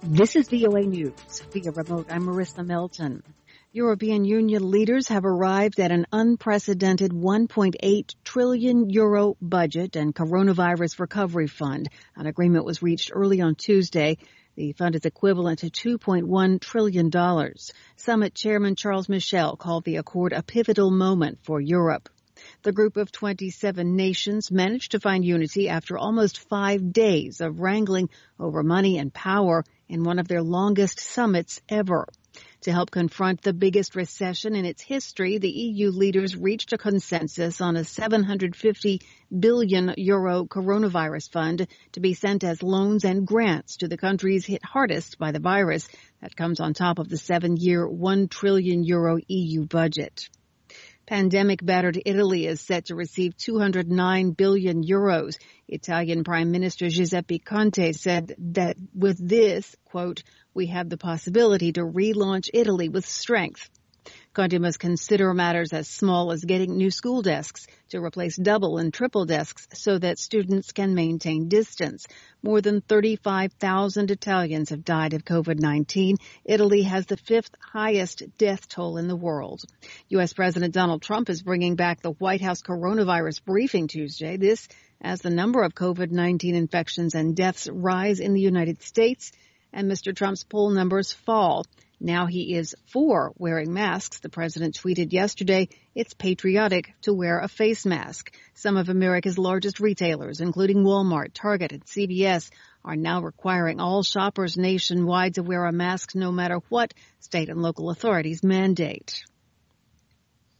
This is VOA News. Via remote, I'm Marissa Melton. European Union leaders have arrived at an unprecedented €1.8 trillion budget and coronavirus recovery fund. An agreement was reached early on Tuesday. The fund is equivalent to $2.1 trillion. Summit Chairman Charles Michel called the accord a pivotal moment for Europe. The group of 27 nations managed to find unity after almost 5 days of wrangling over money and power in one of their longest summits ever. To help confront the biggest recession in its history, the EU leaders reached a consensus on a €750 billion coronavirus fund to be sent as loans and grants to the countries hit hardest by the virus. That comes on top of the 7-year €1 trillion EU budget. Pandemic-battered Italy is set to receive €209 billion. Italian Prime Minister Giuseppe Conte said that with this, quote, we have the possibility to relaunch Italy with strength. Conte must consider matters as small as getting new school desks to replace double and triple desks so that students can maintain distance. More than 35,000 Italians have died of COVID-19. Italy has the 5th highest death toll in the world. U.S. President Donald Trump is bringing back the White House coronavirus briefing Tuesday. This as the number of COVID-19 infections and deaths rise in the United States and Mr. Trump's poll numbers fall. Now he is for wearing masks. The president tweeted yesterday, it's patriotic to wear a face mask. Some of America's largest retailers, including Walmart, Target, and CVS, are now requiring all shoppers nationwide to wear a mask no matter what state and local authorities mandate.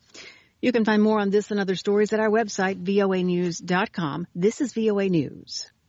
You can find more on this and other stories at our website, voanews.com. This is VOA News.